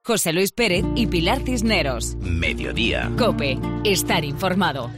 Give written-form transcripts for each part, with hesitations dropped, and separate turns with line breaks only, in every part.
José Luis Pérez y Pilar Cisneros.
Mediodía.
COPE. Estar informado.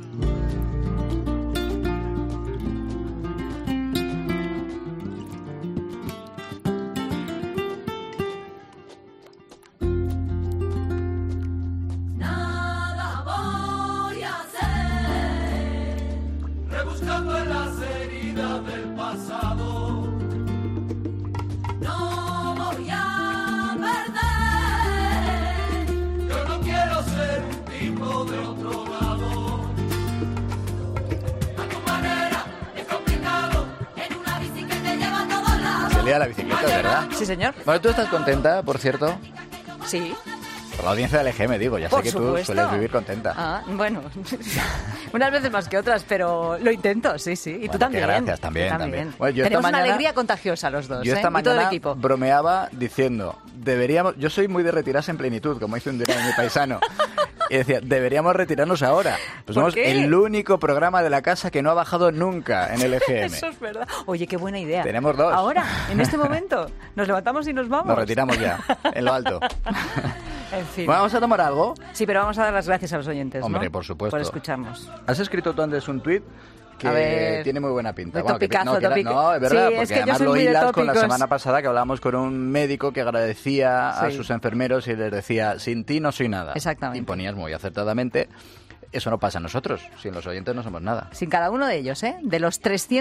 La bicicleta, ¿verdad?
Sí, señor.
Bueno, ¿tú estás contenta, por cierto?
Sí.
Por la audiencia del EGM, digo. Ya sé que tú sueles vivir contenta.
Ah, bueno. Unas veces más que otras, pero lo intento, sí. Y
bueno,
tú también.
Gracias, también. Bueno,
tenemos una alegría contagiosa los dos,
yo esta mañana
y todo el equipo.
Bromeaba diciendo, yo soy muy de retirarse en plenitud, como dice un día mi paisano. Y decía, deberíamos retirarnos ahora. Pues somos el único programa de la casa que no ha bajado nunca en el EGM.
Eso es verdad. Oye, qué buena idea.
Tenemos dos.
Ahora, en este momento, nos levantamos y nos vamos.
Nos retiramos ya, en lo alto.
En fin.
Bueno, ¿vamos a tomar algo?
Sí, pero vamos a dar las gracias a los oyentes,
Hombre,
¿no?
por supuesto.
Por escucharnos.
¿Has escrito tú antes un tuit? Que tiene muy buena pinta.
No, es verdad,
sí, porque además lo hilas con la semana pasada que hablábamos con un médico que agradecía a sus enfermeros y les decía, sin ti no soy nada.
Exactamente.
Y ponías muy acertadamente, eso no pasa a nosotros, sin los oyentes no somos nada.
Sin cada uno de ellos, de los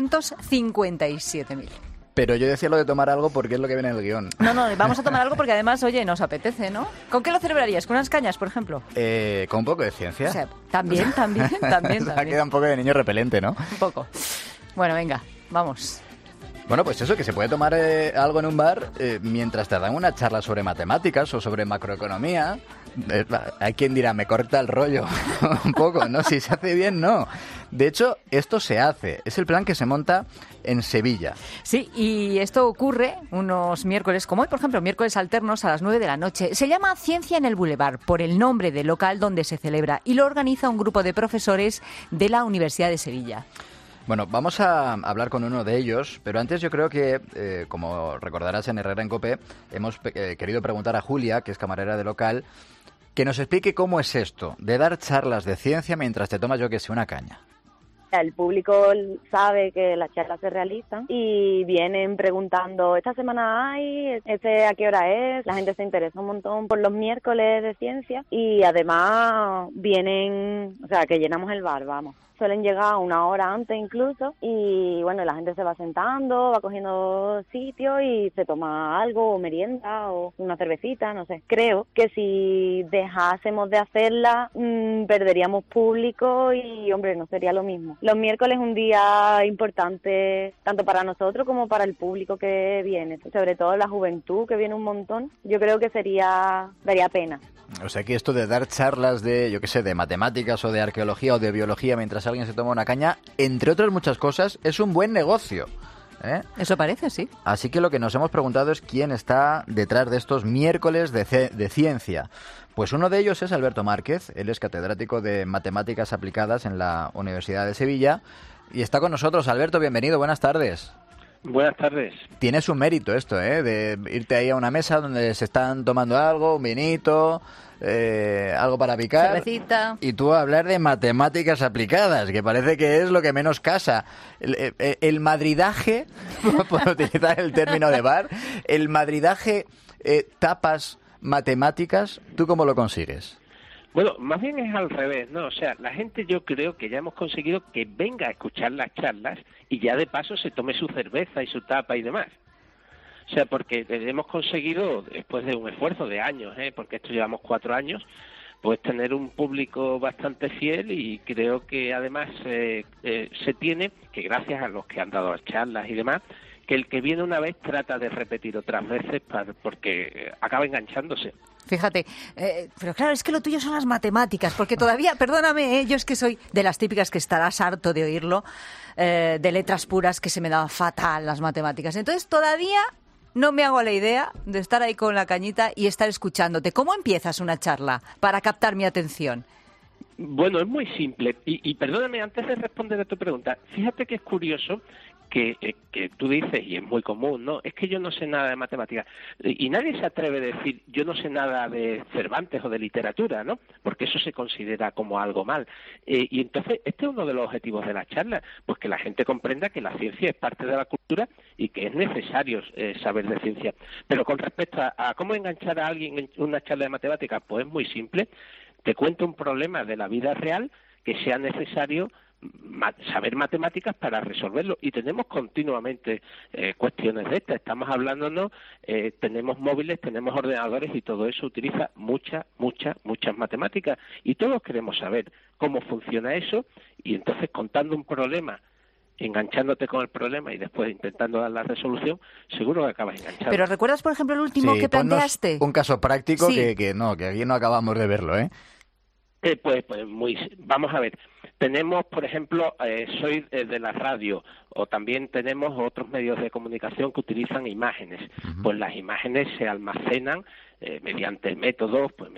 357.000.
Pero yo decía lo de tomar algo porque es lo que viene en el guión.
No, vamos a tomar algo porque además, oye, nos apetece, ¿no? ¿Con qué lo celebrarías? ¿Con unas cañas, por ejemplo?
Con un poco de ciencia.
O sea, también.
Queda un poco de niño repelente, ¿no?
Un poco. Bueno, venga, vamos.
Bueno, pues eso, que se puede tomar algo en un bar mientras te dan una charla sobre matemáticas o sobre macroeconomía. Hay quien dirá, me corta el rollo un poco, ¿no? Si se hace bien, no. De hecho, esto se hace. Es el plan que se monta en Sevilla.
Sí, y esto ocurre unos miércoles, como hoy, por ejemplo, miércoles alternos a las 9 de la noche. Se llama Ciencia en el Boulevard, por el nombre del local donde se celebra, y lo organiza un grupo de profesores de la Universidad de Sevilla.
Bueno, vamos a hablar con uno de ellos, pero antes yo creo que, como recordarás en Herrera en COPE, hemos querido preguntar a Julia, que es camarera de local, que nos explique cómo es esto de dar charlas de ciencia mientras te tomas, yo que sé, una caña.
El público sabe que las charlas se realizan y vienen preguntando, ¿esta semana hay? ¿A qué hora es? La gente se interesa un montón por los miércoles de ciencia y además vienen, o sea, que llenamos el bar, vamos. Suelen llegar una hora antes incluso y bueno, la gente se va sentando, va cogiendo sitio y se toma algo o merienda o una cervecita, no sé. Creo que si dejásemos de hacerla perderíamos público y hombre, no sería lo mismo. Los miércoles es un día importante tanto para nosotros como para el público que viene, sobre todo la juventud que viene un montón. Yo creo que daría pena.
O sea que esto de dar charlas de, yo qué sé, de matemáticas o de arqueología o de biología mientras alguien se toma una caña, entre otras muchas cosas, es un buen negocio.
Eso parece, sí.
Así que lo que nos hemos preguntado es quién está detrás de estos miércoles de ciencia. Pues uno de ellos es Alberto Márquez, él es catedrático de Matemáticas Aplicadas en la Universidad de Sevilla y está con nosotros. Alberto, bienvenido, buenas tardes.
Buenas tardes.
Tienes un mérito esto, de irte ahí a una mesa donde se están tomando algo, un vinito, algo para picar.
Cervecita.
Y tú hablar de matemáticas aplicadas, que parece que es lo que menos casa. El madridaje, por utilizar el término de bar, el madridaje tapas matemáticas, ¿tú cómo lo consigues?
Bueno, más bien es al revés, ¿no? O sea, la gente yo creo que ya hemos conseguido que venga a escuchar las charlas y ya de paso se tome su cerveza y su tapa y demás. O sea, porque hemos conseguido, después de un esfuerzo de años, porque esto llevamos 4 años, pues tener un público bastante fiel y creo que además se tiene, que gracias a los que han dado las charlas y demás, que el que viene una vez trata de repetir otras veces porque acaba enganchándose.
Fíjate, pero claro, es que lo tuyo son las matemáticas, porque todavía, perdóname, yo es que soy de las típicas que estarás harto de oírlo, de letras puras que se me daban fatal las matemáticas. Entonces todavía no me hago la idea de estar ahí con la cañita y estar escuchándote. ¿Cómo empiezas una charla para captar mi atención?
Bueno, es muy simple. Y perdóname, antes de responder a tu pregunta, fíjate que es curioso que tú dices, y es muy común, ¿no? Es que yo no sé nada de matemáticas. Y nadie se atreve a decir, yo no sé nada de Cervantes o de literatura, ¿no? Porque eso se considera como algo mal. Y entonces, este es uno de los objetivos de la charla, pues que la gente comprenda que la ciencia es parte de la cultura y que es necesario saber de ciencia. Pero con respecto a cómo enganchar a alguien en una charla de matemáticas, pues es muy simple. Te cuento un problema de la vida real que sea necesario saber matemáticas para resolverlo, y tenemos continuamente cuestiones de estas. Estamos hablándonos, tenemos móviles, tenemos ordenadores, y todo eso utiliza muchas matemáticas, y todos queremos saber cómo funciona eso, y entonces contando un problema, enganchándote con el problema y después intentando dar la resolución, seguro que acabas enganchado.
Pero ¿recuerdas, por ejemplo, el último que planteaste?
Un caso práctico
sí.
que aquí no acabamos de verlo, ¿eh?
Vamos a ver. Tenemos, por ejemplo, soy de la radio, o también tenemos otros medios de comunicación que utilizan imágenes. Uh-huh. Pues las imágenes se almacenan mediante métodos, pues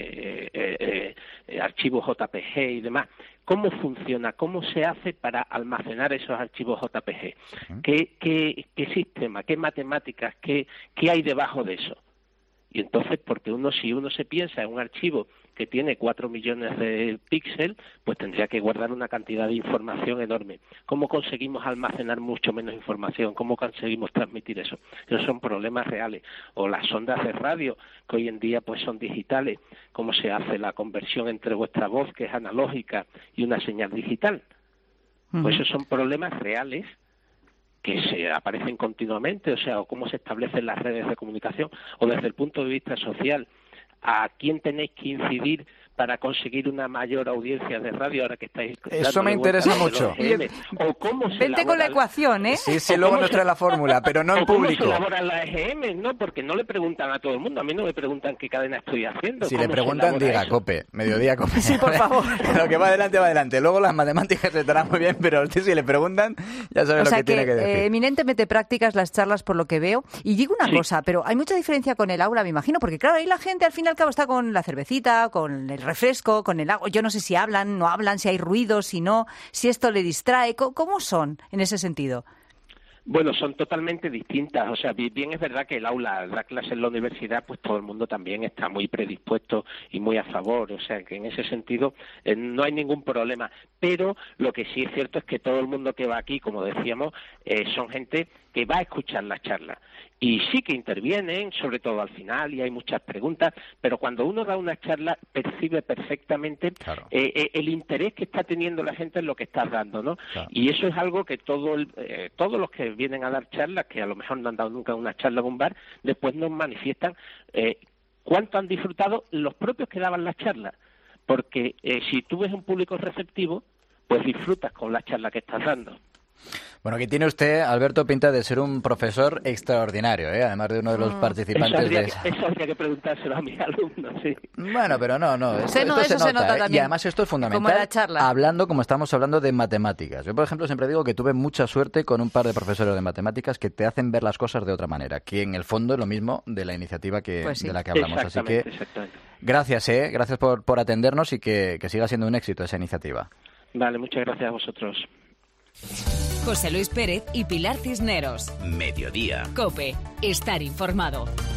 mediante archivos JPG y demás. ¿Cómo funciona? ¿Cómo se hace para almacenar esos archivos JPG? Uh-huh. ¿Qué sistema? ¿Qué matemáticas? ¿Qué hay debajo de eso? Y entonces, porque si uno se piensa en un archivo que tiene 4 millones de píxeles, pues tendría que guardar una cantidad de información enorme. ¿Cómo conseguimos almacenar mucho menos información? ¿Cómo conseguimos transmitir eso? Esos son problemas reales. O las ondas de radio, que hoy en día pues son digitales. ¿Cómo se hace la conversión entre vuestra voz, que es analógica, y una señal digital? Pues esos son problemas reales que se aparecen continuamente, o sea, o cómo se establecen las redes de comunicación, o desde el punto de vista social, a quién tenéis que incidir para conseguir una mayor audiencia de radio ahora que estáis...
Eso me interesa mucho.
O cómo se
Vente con la ecuación, ¿eh?
Sí, luego nos trae la fórmula, pero no en público.
¿Cómo se elaboran las EGM? No, porque no le preguntan a todo el mundo. A mí no me preguntan qué cadena estoy haciendo.
Si le preguntan, diga eso? COPE, Mediodía COPE.
Sí, por favor.
Lo que va adelante. Luego las matemáticas estarán muy bien, pero usted si le preguntan, ya sabe lo que tiene que decir.
Eminentemente prácticas las charlas, por lo que veo. Y digo una cosa, pero hay mucha diferencia con el aula, me imagino, porque claro, ahí la gente al fin y al cabo está con la cervecita, con el refresco, con el agua. Yo no sé si hablan, no hablan, si hay ruido, si no, si esto le distrae. ¿Cómo son en ese sentido?
Bueno, son totalmente distintas. O sea, bien es verdad que el aula, la clase en la universidad, pues todo el mundo también está muy predispuesto y muy a favor. O sea, que en ese sentido no hay ningún problema. Pero lo que sí es cierto es que todo el mundo que va aquí, como decíamos, son gente que va a escuchar la charla. Y sí que intervienen, sobre todo al final, y hay muchas preguntas, pero cuando uno da una charla percibe perfectamente el interés que está teniendo la gente en lo que estás dando, ¿no? Claro. Y eso es algo que todos los que vienen a dar charlas, que a lo mejor no han dado nunca una charla en un bar, después nos manifiestan cuánto han disfrutado los propios que daban las charlas. Porque si tú ves un público receptivo, pues disfrutas con la charla que estás dando.
Bueno, aquí tiene usted, Alberto, pinta de ser un profesor extraordinario, ¿eh? Además de uno de los participantes
eso habría que preguntárselo a mis alumnos, sí.
Bueno, pero no. Esto
se nota
¿eh?
también.
Y además esto es fundamental,
como la charla.
hablando como estamos hablando de matemáticas. Yo, por ejemplo, siempre digo que tuve mucha suerte con un par de profesores de matemáticas que te hacen ver las cosas de otra manera, que en el fondo es lo mismo de la iniciativa de la que hablamos. Así que gracias, gracias por atendernos y que siga siendo un éxito esa iniciativa.
Vale, muchas gracias a vosotros.
José Luis Pérez y Pilar Cisneros.
Mediodía.
COPE. Estar informado.